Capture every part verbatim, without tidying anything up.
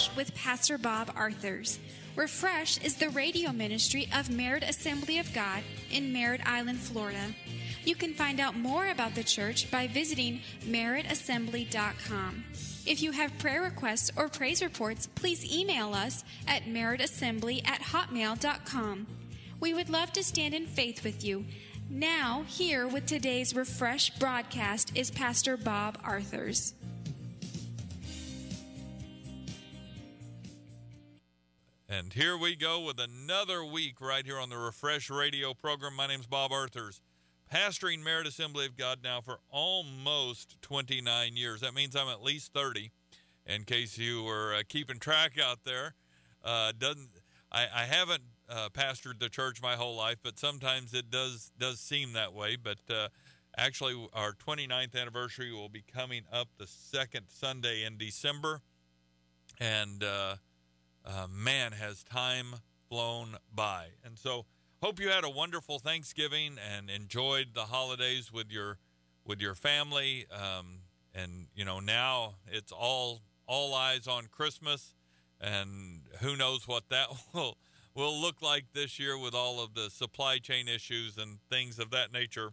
Refresh with Pastor Bob Arthurs. Refresh is the radio ministry of Merritt Assembly of God in Merritt Island, Florida. You can find out more about the church by visiting merritt assembly dot com. If you have prayer requests or praise reports, please email us at merrittassembly at hotmail dot com. We would love to stand in faith with you. Now, here with today's Refresh broadcast is Pastor Bob Arthurs. And here we go with another week right here on the Refresh Radio program. My name's Bob Arthurs, pastoring Merritt Assembly of God now for almost twenty-nine years. That means I'm at least thirty, in case you were uh, keeping track out there. Uh, doesn't I, I haven't uh, pastored the church my whole life, but sometimes it does does seem that way. But uh, actually, our twenty-ninth anniversary will be coming up the second Sunday in December, and uh, Uh, man, has time flown by. And so hope you had a wonderful Thanksgiving and enjoyed the holidays with your with your family. Um, and, you know, now it's all all eyes on Christmas. And who knows what that will, will look like this year with all of the supply chain issues and things of that nature.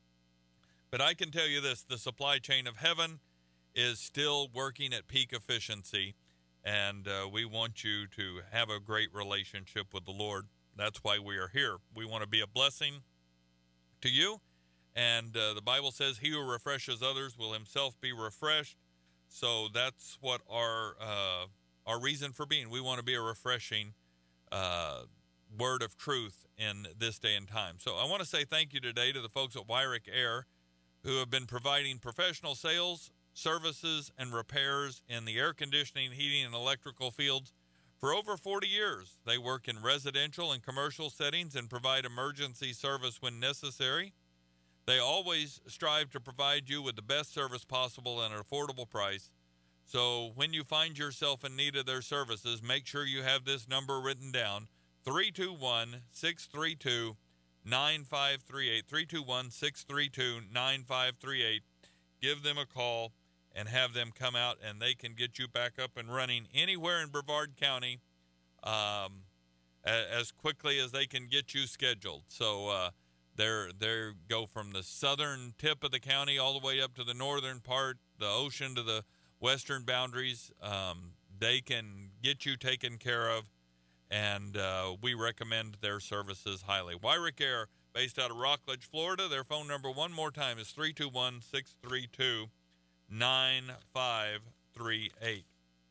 But I can tell you this, the supply chain of heaven is still working at peak efficiency. And uh, we want you to have a great relationship with the Lord. That's why we are here. We want to be a blessing to you. And uh, the Bible says, he who refreshes others will himself be refreshed. So that's what our uh, our reason for being. We want to be a refreshing uh, word of truth in this day and time. So I want to say thank you today to the folks at Wyrick Air who have been providing professional sales, services, and repairs in the air conditioning, heating, and electrical fields for over forty years. They work in residential and commercial settings and provide emergency service when necessary. They always strive to provide you with the best service possible at an affordable price. So when you find yourself in need of their services, make sure you have this number written down, three two one, six three two, nine five three eight, three two one, six three two, nine five three eight. Give them a call and have them come out, and they can get you back up and running anywhere in Brevard County um, as quickly as they can get you scheduled. So uh, they're they go from the southern tip of the county all the way up to the northern part, the ocean to the western boundaries. Um, they can get you taken care of, and uh, we recommend their services highly. Wyrick Air, based out of Rockledge, Florida. Their phone number one more time is three two one, six three two, nine five three eight.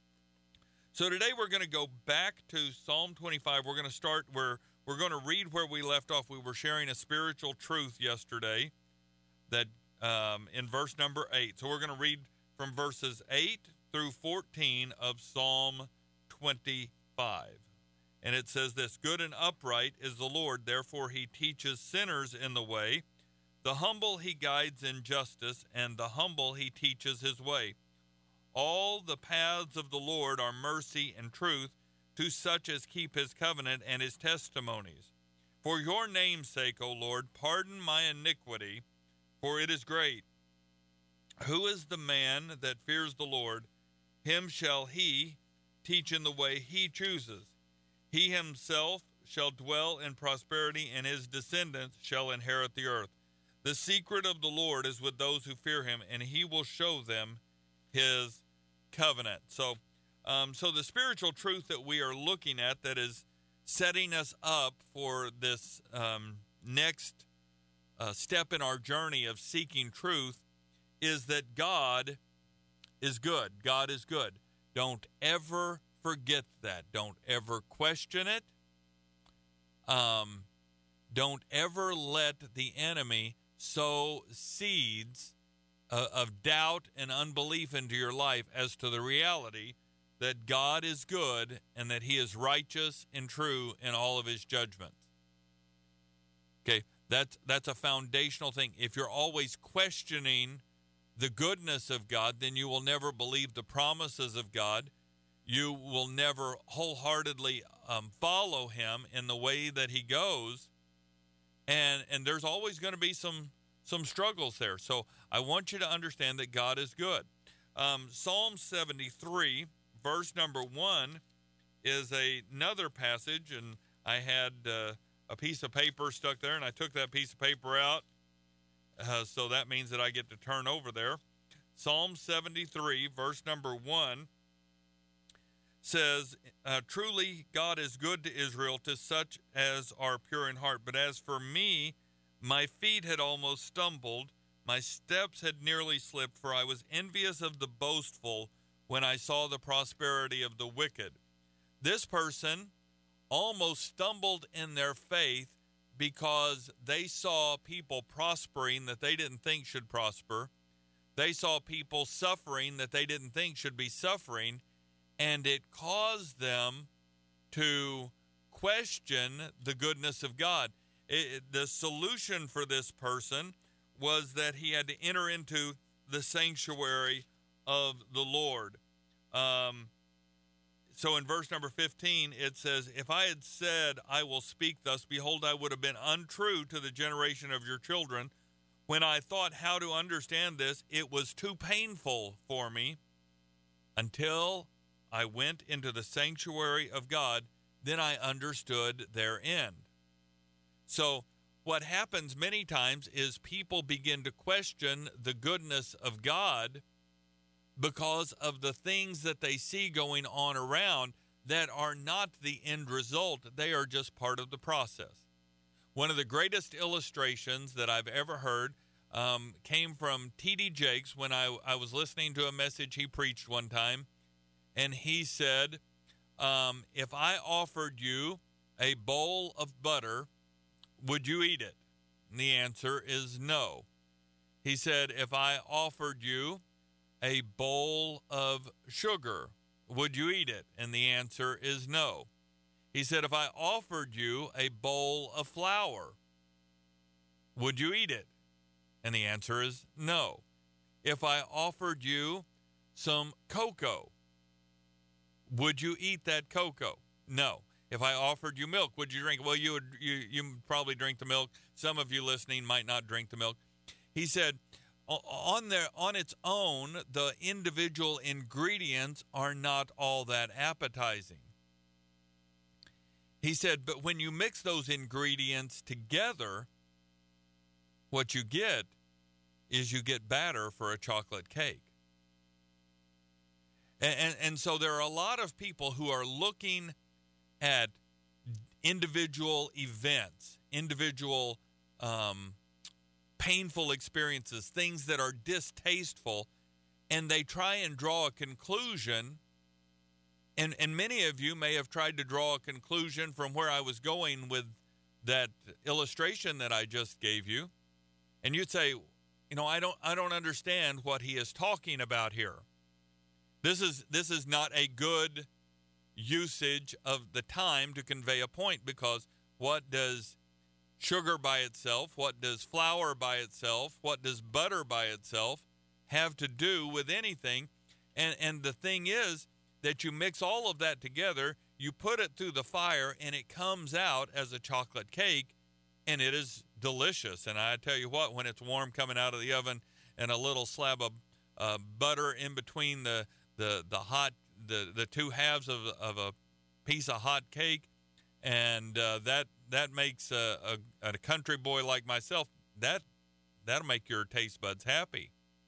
So today we're going to go back to Psalm twenty-five. We're going to start where we're going to read where we left off. We were sharing a spiritual truth yesterday that um, in verse number eight. So we're going to read from verses eight through fourteen of Psalm twenty-five. And it says this, good and upright is the Lord, therefore he teaches sinners in the way. The humble he guides in justice, and the humble he teaches his way. All the paths of the Lord are mercy and truth to such as keep his covenant and his testimonies. For your name's sake, O Lord, pardon my iniquity, for it is great. Who is the man that fears the Lord? Him shall he teach in the way he chooses. He himself shall dwell in prosperity, and his descendants shall inherit the earth. The secret of the Lord is with those who fear him, and he will show them his covenant. So, um, so the spiritual truth that we are looking at that is setting us up for this um, next uh, step in our journey of seeking truth is that God is good. God is good. Don't ever forget that. Don't ever question it. Um, don't ever let the enemy sow seeds uh, of doubt and unbelief into your life as to the reality that God is good and that he is righteous and true in all of his judgments. Okay, that's, that's a foundational thing. If you're always questioning the goodness of God, then you will never believe the promises of God. You will never wholeheartedly um, follow him in the way that he goes, and and there's always going to be some some struggles there. So I want you to understand that God is good. Um, Psalm seventy-three, verse number one is a, another passage, and I had uh, a piece of paper stuck there, and I took that piece of paper out, uh, so that means that I get to turn over there. Psalm seventy-three, verse number one, says, uh, truly God is good to Israel, to such as are pure in heart. But as for me, my feet had almost stumbled, my steps had nearly slipped, for I was envious of the boastful when I saw the prosperity of the wicked. This person almost stumbled in their faith because they saw people prospering that they didn't think should prosper. They saw people suffering that they didn't think should be suffering, and it caused them to question the goodness of God. It, the solution for this person was that he had to enter into the sanctuary of the Lord. Um, so in verse number fifteen, it says, if I had said, I will speak thus, behold, I would have been untrue to the generation of your children. When I thought how to understand this, it was too painful for me until I went into the sanctuary of God. Then I understood their end. So what happens many times is people begin to question the goodness of God because of the things that they see going on around that are not the end result. They are just part of the process. One of the greatest illustrations that I've ever heard um, came from T D Jakes when I, I was listening to a message he preached one time. And he said, um, if I offered you a bowl of butter, would you eat it? And the answer is no. He said, if I offered you a bowl of sugar, would you eat it? And the answer is no. He said, if I offered you a bowl of flour, would you eat it? And the answer is no. If I offered you some cocoa, would you eat that cocoa? No. If I offered you milk, would you drink it? Well, you would you you probably drink the milk. Some of you listening might not drink the milk. He said, on their on its own, the individual ingredients are not all that appetizing. He said, but when you mix those ingredients together, what you get is you get batter for a chocolate cake. And, and, and so there are a lot of people who are looking at individual events, individual um, painful experiences, things that are distasteful, and they try and draw a conclusion. And, and many of you may have tried to draw a conclusion from where I was going with that illustration that I just gave you. And you'd say, you know, I don't I don't understand what he is talking about here. This is this is not a good usage of the time to convey a point, because what does sugar by itself, what does flour by itself, what does butter by itself have to do with anything? And and the thing is that you mix all of that together, you put it through the fire, and it comes out as a chocolate cake, and it is delicious. And I tell you what, when it's warm coming out of the oven and a little slab of uh, butter in between the the the hot the the two halves of of a piece of hot cake, and uh, that that makes a, a a country boy like myself, that that'll make your taste buds happy.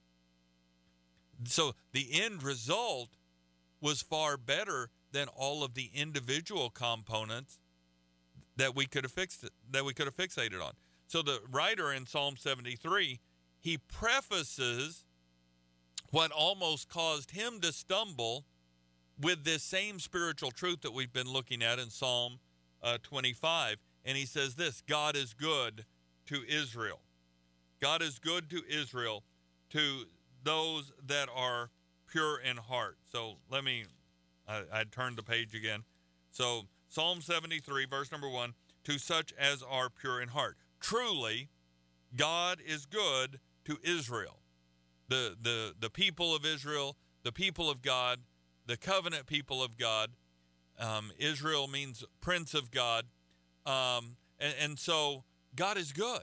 So the end result was far better than all of the individual components that we could have fixed it, that we could have fixated on. So the writer in Psalm seventy-three, he prefaces what almost caused him to stumble with this same spiritual truth that we've been looking at in Psalm uh, twenty-five. And he says this: God is good to Israel. God is good to Israel, to those that are pure in heart. So let me, I, I turned the page again. So Psalm seventy-three, verse number one, to such as are pure in heart. Truly, God is good to Israel. The, the, the people of Israel, the people of God, the covenant people of God. Um, Israel means prince of God. Um, and, and so God is good.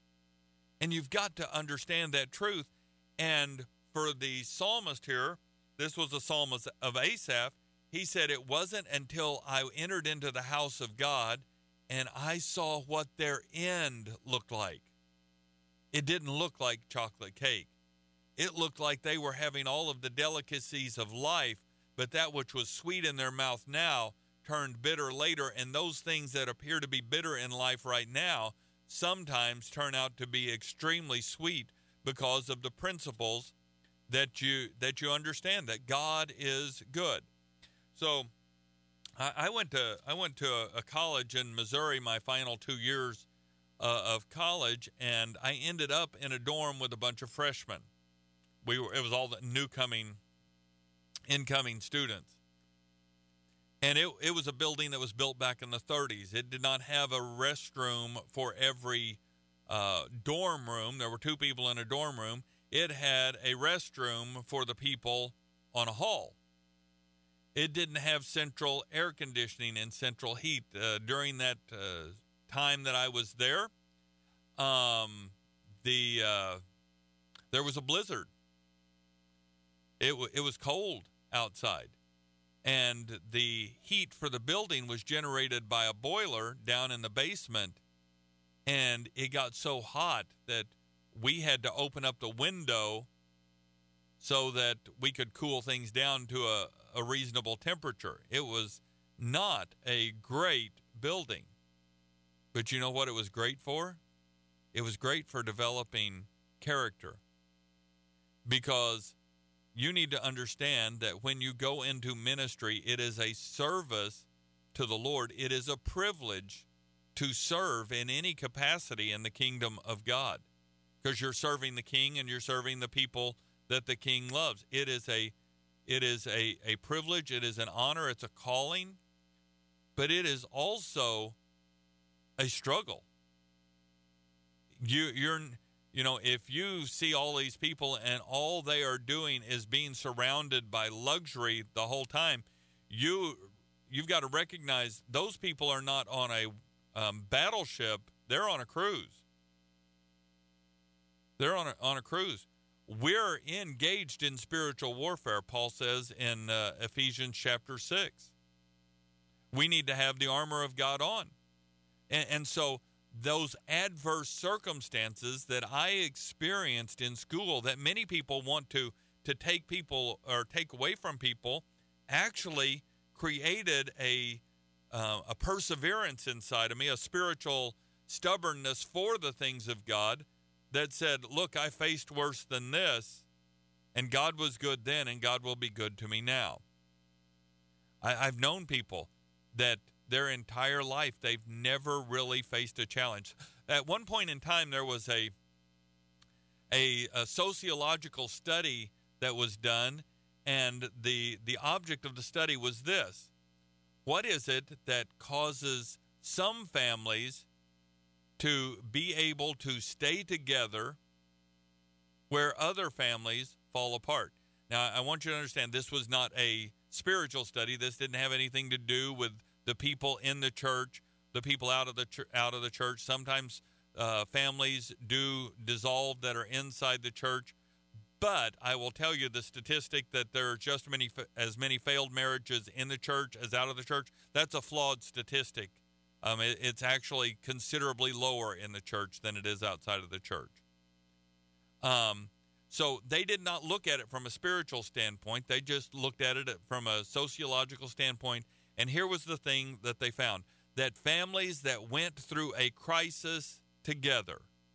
And you've got to understand that truth. And for the psalmist here, this was a psalm of, of Asaph. He said, it wasn't until I entered into the house of God and I saw what their end looked like. It didn't look like chocolate cake. It looked like they were having all of the delicacies of life, but that which was sweet in their mouth now turned bitter later, and those things that appear to be bitter in life right now sometimes turn out to be extremely sweet because of the principles that you that you understand, that God is good. So I, I went to I went to a, a college in Missouri my final two years uh, of college, and I ended up in a dorm with a bunch of freshmen. We were it was all the new coming, incoming students. And it it was a building that was built back in the thirties. It did not have a restroom for every uh, dorm room. There were two people in a dorm room. It had a restroom for the people on a hall. It didn't have central air conditioning and central heat. Uh, during that uh, time that I was there, um, the uh, there was a blizzard. It w- it was cold outside. And the heat for the building was generated by a boiler down in the basement, and it got so hot that we had to open up the window so that we could cool things down to a, a reasonable temperature. It was not a great building. But you know what it was great for? It was great for developing character, because you need to understand that when you go into ministry, it is a service to the Lord. It is a privilege to serve in any capacity in the kingdom of God, because you're serving the King and you're serving the people that the King loves. It is a it is a, a privilege. It is an honor. It's a calling, but it is also a struggle. You you're You know, if you see all these people and all they are doing is being surrounded by luxury the whole time, you, you've got to recognize those people are not on a um, battleship. They're on a cruise. They're on a, on a cruise. We're engaged in spiritual warfare, Paul says in uh, Ephesians chapter six. We need to have the armor of God on. And, and so those adverse circumstances that I experienced in school that many people want to, to take people or take away from people actually created a, uh, a perseverance inside of me, a spiritual stubbornness for the things of God that said, look, I faced worse than this, and God was good then, and God will be good to me now. I, I've known people that their entire life, they've never really faced a challenge. At one point in time, there was a, a, a sociological study that was done, and the, the object of the study was this. What is it that causes some families to be able to stay together where other families fall apart? Now, I want you to understand, this was not a spiritual study. This didn't have anything to do with the people in the church, the people out of the ch- out of the church. Sometimes uh, families do dissolve that are inside the church. But I will tell you the statistic that there are just many as many failed marriages in the church as out of the church. That's a flawed statistic. Um, it, it's actually considerably lower in the church than it is outside of the church. Um, so they did not look at it from a spiritual standpoint. They just looked at it from a sociological standpoint. And here was the thing that they found, that families that went through a crisis together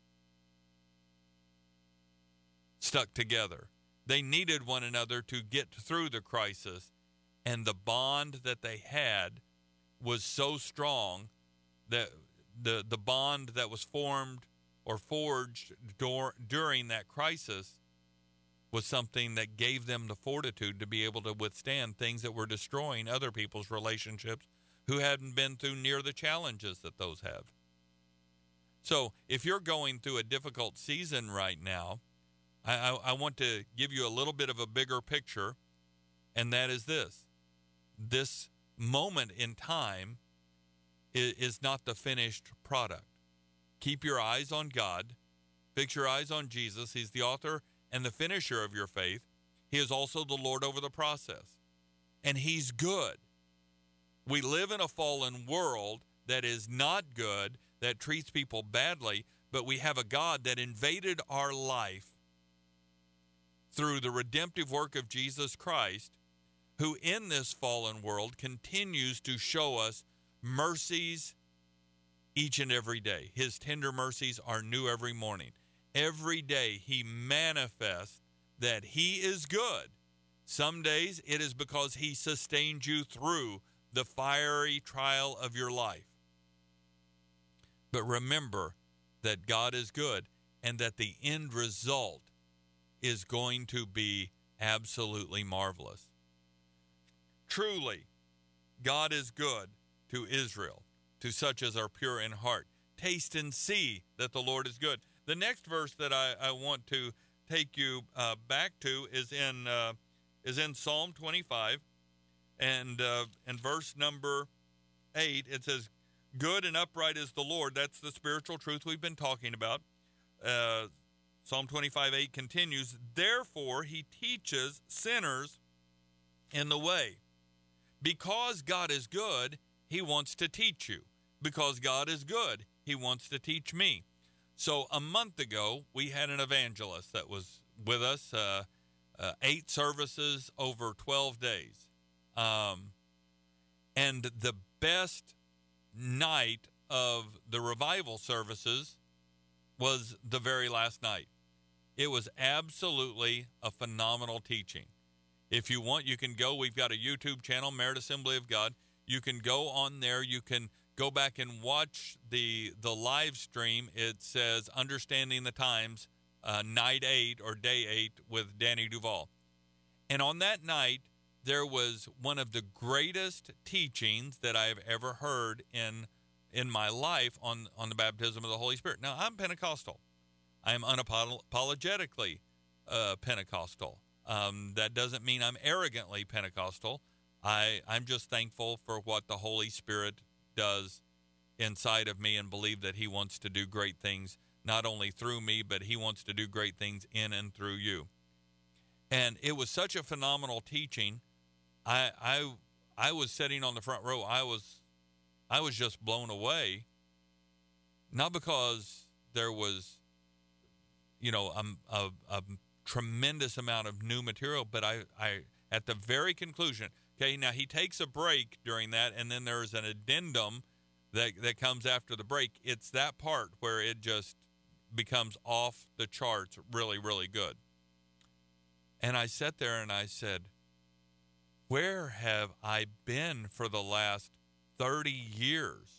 stuck together. They needed one another to get through the crisis, and the bond that they had was so strong that the, the bond that was formed or forged dur- during that crisis was something that gave them the fortitude to be able to withstand things that were destroying other people's relationships who hadn't been through near the challenges that those have. So if you're going through a difficult season right now, I, I, I want to give you a little bit of a bigger picture, and that is this. This moment in time is, is not the finished product. Keep your eyes on God. Fix your eyes on Jesus. He's the author and the finisher of your faith. He is also the Lord over the process. And he's good. We live in a fallen world that is not good, that treats people badly, but we have a God that invaded our life through the redemptive work of Jesus Christ, who in this fallen world continues to show us mercies each and every day. His tender mercies are new every morning. Every day he manifests that he is good. Some days it is because he sustained you through the fiery trial of your life. But remember that God is good and that the end result is going to be absolutely marvelous. Truly, God is good to Israel, to such as are pure in heart. Taste and see that the Lord is good. The next verse that I, I want to take you uh, back to is in uh, is in Psalm twenty-five, and uh, in verse number eight, it says, "Good and upright is the Lord." That's the spiritual truth we've been talking about. Uh, Psalm twenty-five eight continues, "Therefore he teaches sinners in the way." Because God is good, he wants to teach you. Because God is good, he wants to teach me. So a month ago, we had an evangelist that was with us, uh, uh, eight services over twelve days. Um, and the best night of the revival services was the very last night. It was absolutely a phenomenal teaching. If you want, you can go. We've got a YouTube channel, Merit Assembly of God. You can go on there. You can go back and watch the the live stream. It says Understanding the Times, uh, night eight or day eight with Danny Duvall. And on that night, there was one of the greatest teachings that I've ever heard in in my life on, on the baptism of the Holy Spirit. Now, I'm Pentecostal. I am unapologetically uh, Pentecostal. Um, that doesn't mean I'm arrogantly Pentecostal. I, I'm just thankful for what the Holy Spirit does inside of me and believe that he wants to do great things, not only through me, but he wants to do great things in and through you. And it was such a phenomenal teaching. I, I, I was sitting on the front row. I was, I was just blown away, not because there was, you know, a, a, a tremendous amount of new material, but I, I, at the very conclusion, okay, now he takes a break during that, and then there's an addendum that, that comes after the break. It's that part where it just becomes off the charts, really, really good. And I sat there and I said, where have I been for the last thirty years?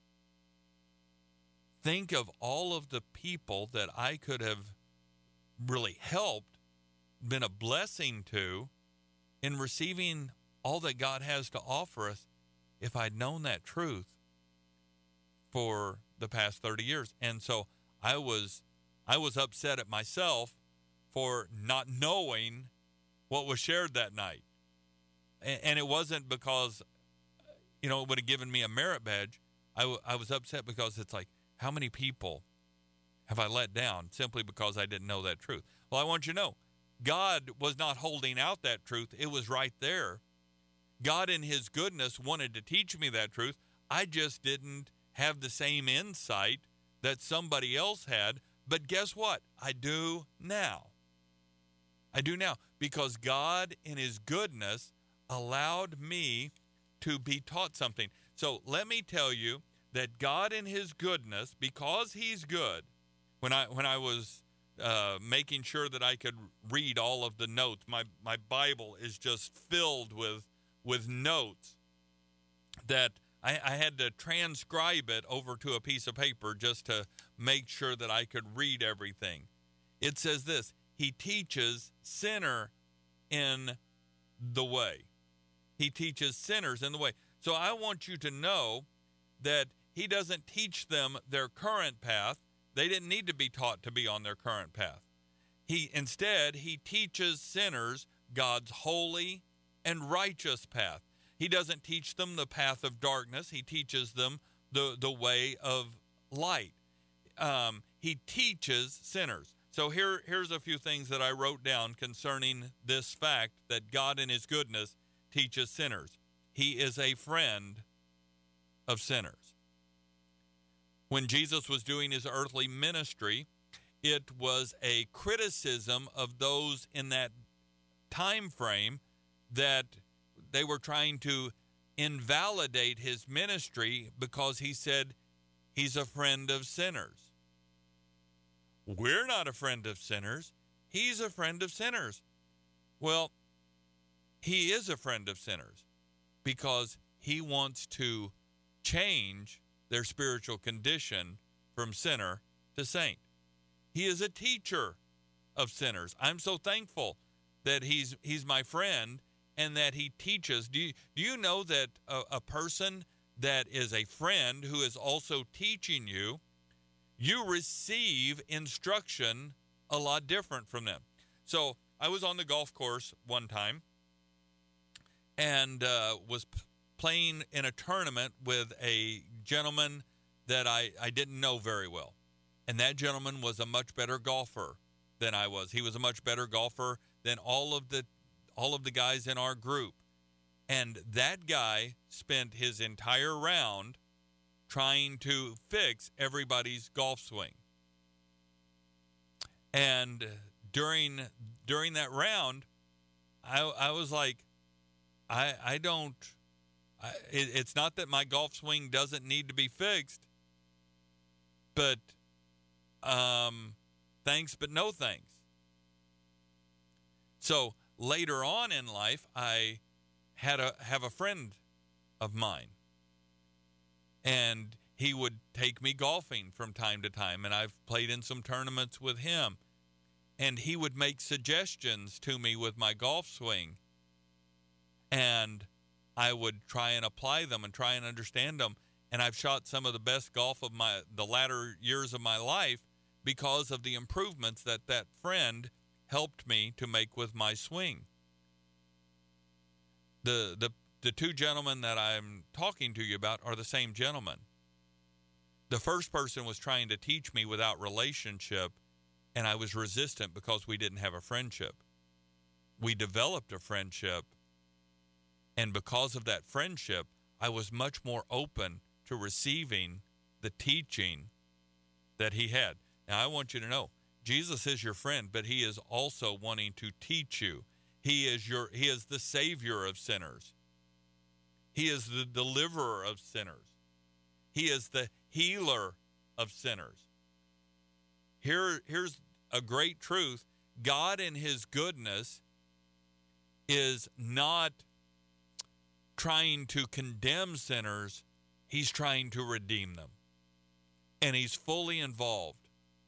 Think of all of the people that I could have really helped, been a blessing to in receiving all that God has to offer us if I'd known that truth for the past thirty years. And so I was I was upset at myself for not knowing what was shared that night. And, and it wasn't because, you know, it would have given me a merit badge. I, w- I was upset because it's like, how many people have I let down simply because I didn't know that truth? Well, I want you to know, God was not holding out that truth. It was right there. God in his goodness wanted to teach me that truth. I just didn't have the same insight that somebody else had. But guess what? I do now. I do now because God in his goodness allowed me to be taught something. So let me tell you that God in his goodness, because he's good, when I when I was uh, making sure that I could read all of the notes, my, my Bible is just filled with with notes that I, I had to transcribe it over to a piece of paper just to make sure that I could read everything. It says this, he teaches sinner in the way. He teaches sinners in the way. So I want you to know that he doesn't teach them their current path. They didn't need to be taught to be on their current path. He instead, he teaches sinners God's holy and righteous path. He doesn't teach them the path of darkness. He teaches them the, the way of light. Um, he teaches sinners. So here, here's a few things that I wrote down concerning this fact that God in his goodness teaches sinners. He is a friend of sinners. When Jesus was doing his earthly ministry, it was a criticism of those in that time frame that they were trying to invalidate his ministry because he said he's a friend of sinners. We're not a friend of sinners. He's a friend of sinners. Well, he is a friend of sinners because he wants to change their spiritual condition from sinner to saint. He is a teacher of sinners. I'm so thankful that he's he's my friend and that he teaches. Do you, do you know that a, a person that is a friend who is also teaching you, you receive instruction a lot different from them? So I was on the golf course one time and uh, was p- playing in a tournament with a gentleman that I, I didn't know very well. And that gentleman was a much better golfer than I was. He was a much better golfer than all of the all of the guys in our group. And that guy spent his entire round trying to fix everybody's golf swing. And during during that round, I I was like, I I don't. I, it, it's not that my golf swing doesn't need to be fixed, but um, thanks, but no thanks. So later on in life, I had a have a friend of mine, and he would take me golfing from time to time, and I've played in some tournaments with him, and he would make suggestions to me with my golf swing, and I would try and apply them and try and understand them. And I've shot some of the best golf of my the latter years of my life because of the improvements that that friend helped me to make with my swing. The the the two gentlemen that I'm talking to you about are the same gentleman. The first person was trying to teach me without relationship, and I was resistant because we didn't have a friendship. We developed a friendship, and because of that friendship, I was much more open to receiving the teaching that he had. Now, I want you to know, Jesus is your friend, but he is also wanting to teach you. He is your he is the Savior of sinners. He is the deliverer of sinners. He is the healer of sinners. Here, here's a great truth. God in his goodness is not trying to condemn sinners. He's trying to redeem them. And he's fully involved.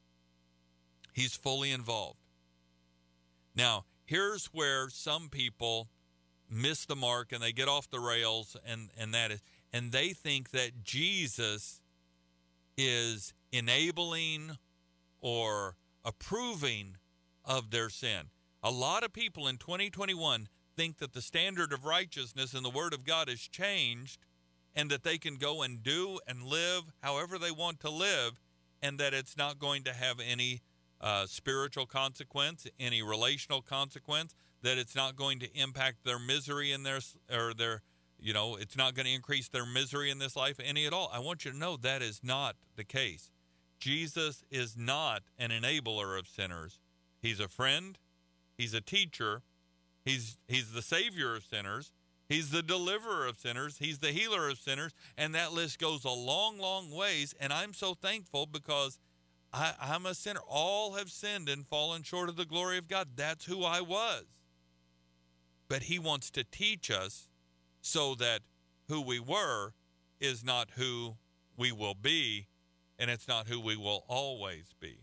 He's fully involved. Now, here's where some people miss the mark and they get off the rails, and, and that is, and they think that Jesus is enabling or approving of their sin. A lot of people in twenty twenty-one think that the standard of righteousness in the Word of God has changed, and that they can go and do and live however they want to live, and that it's not going to have any uh, spiritual consequence, any relational consequence, that it's not going to impact their misery in their, or their, you know, it's not going to increase their misery in this life any at all. I want you to know that is not the case. Jesus is not an enabler of sinners. He's a friend. He's a teacher. He's he's the Savior of sinners. He's the deliverer of sinners. He's the healer of sinners. And that list goes a long, long ways. And I'm so thankful because I, I'm a sinner. All have sinned and fallen short of the glory of God. That's who I was. But he wants to teach us so that who we were is not who we will be, and it's not who we will always be.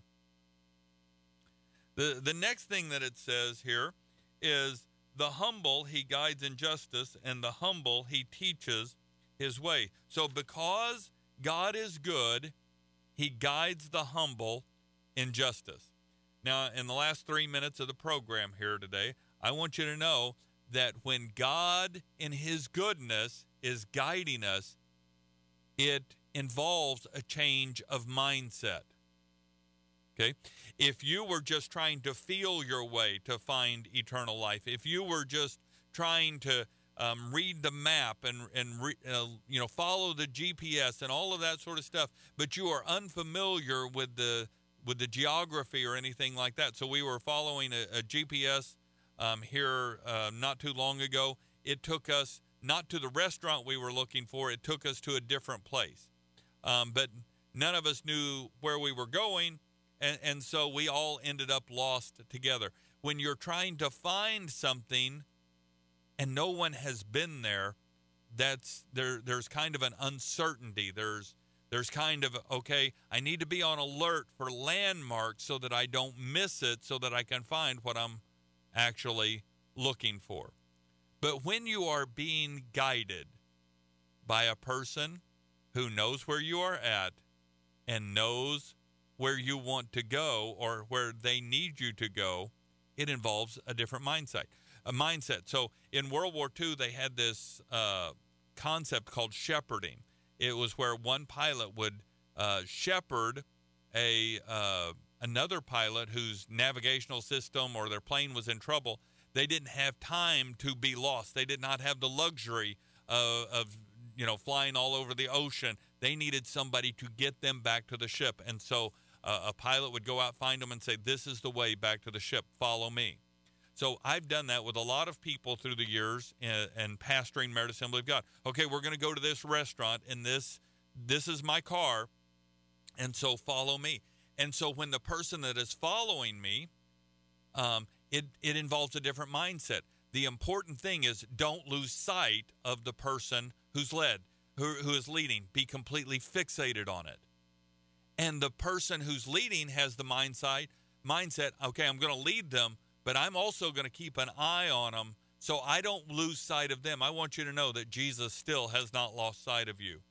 The, the next thing that it says here is, the humble he guides in justice, and the humble he teaches his way. So because God is good, he guides the humble in justice. Now, in the last three minutes of the program here today, I want you to know that when God in his goodness is guiding us, it involves a change of mindset. Okay? If you were just trying to feel your way to find eternal life, if you were just trying to um, read the map and, and re, uh, you know, follow the G P S and all of that sort of stuff, but you are unfamiliar with the with the geography or anything like that. So we were following a, a G P S um, here uh, not too long ago. It took us not to the restaurant we were looking for. It took us to a different place. Um, but none of us knew where we were going, and, and so we all ended up lost together. When you're trying to find something and no one has been there, that's there. There's kind of an uncertainty. There's there's kind of, okay, I need to be on alert for landmarks so that I don't miss it, so that I can find what I'm actually looking for. But when you are being guided by a person who knows where you are at and knows where you want to go or where they need you to go, it involves a different mindset. A mindset. So in World War Two, they had this uh, concept called shepherding. It was where one pilot would uh, shepherd a uh, another pilot whose navigational system or their plane was in trouble. They didn't have time to be lost. They did not have the luxury of, of you know, flying all over the ocean. They needed somebody to get them back to the ship. And so uh, a pilot would go out, find them, and say, this is the way back to the ship. Follow me. So I've done that with a lot of people through the years and, and pastoring Merit Assembly of God. Okay, we're going to go to this restaurant, and this this is my car, and so follow me. And so when the person that is following me, um, it, it involves a different mindset. The important thing is don't lose sight of the person who's led, who, who is leading. Be completely fixated on it. And the person who's leading has the mindset, mindset, okay, I'm going to lead them, but I'm also going to keep an eye on them so I don't lose sight of them. I want you to know that Jesus still has not lost sight of you.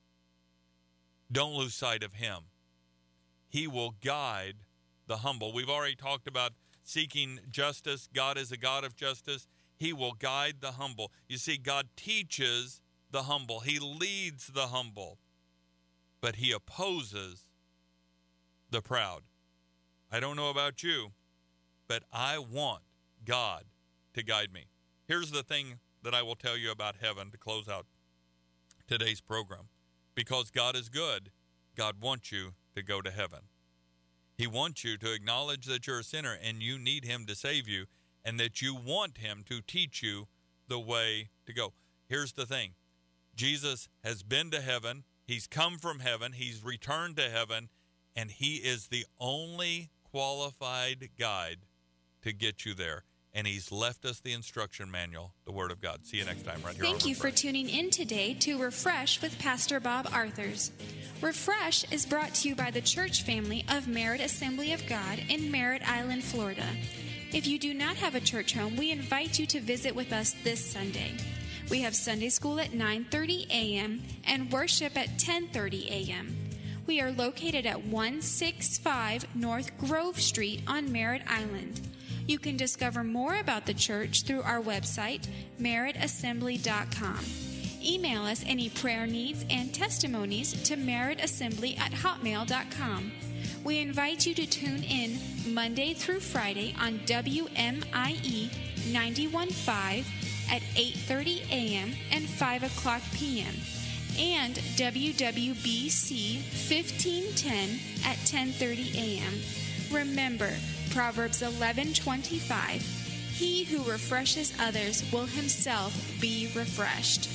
Don't lose sight of him. He will guide the humble. We've already talked about seeking justice. God is a God of justice. He will guide the humble. You see, God teaches the humble. He leads the humble, but he opposes the proud. I don't know about you, but I want God to guide me. Here's the thing that I will tell you about heaven to close out today's program. Because God is good, God wants you to go to heaven. He wants you to acknowledge that you're a sinner and you need him to save you, and that you want him to teach you the way to go. Here's the thing. Jesus has been to heaven. He's come from heaven. He's returned to heaven, and he is the only qualified guide to get you there. And he's left us the instruction manual, the Word of God. See you next time right here on Thank you for Refresh. tuning in today to Refresh with Pastor Bob Arthurs. Refresh is brought to you by the church family of Merit Assembly of God in Merritt Island, Florida. If you do not have a church home, we invite you to visit with us this Sunday. We have Sunday school at nine thirty a.m. and worship at ten thirty a.m. We are located at one sixty-five North Grove Street on Merritt Island. You can discover more about the church through our website, merritt assembly dot com. Email us any prayer needs and testimonies to merritt assembly at hotmail dot com. We invite you to tune in Monday through Friday on W M I E ninety-one point five at eight thirty a.m. and five o'clock p.m. and W W B C fifteen ten at ten thirty a.m. Remember, Proverbs eleven twenty-five, he who refreshes others will himself be refreshed.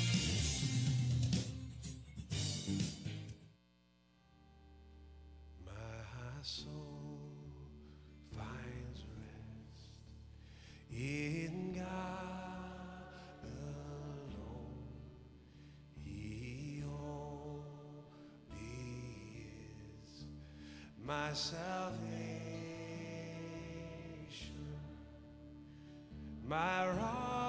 My soul finds rest in God alone. He only is my salvation, my rock.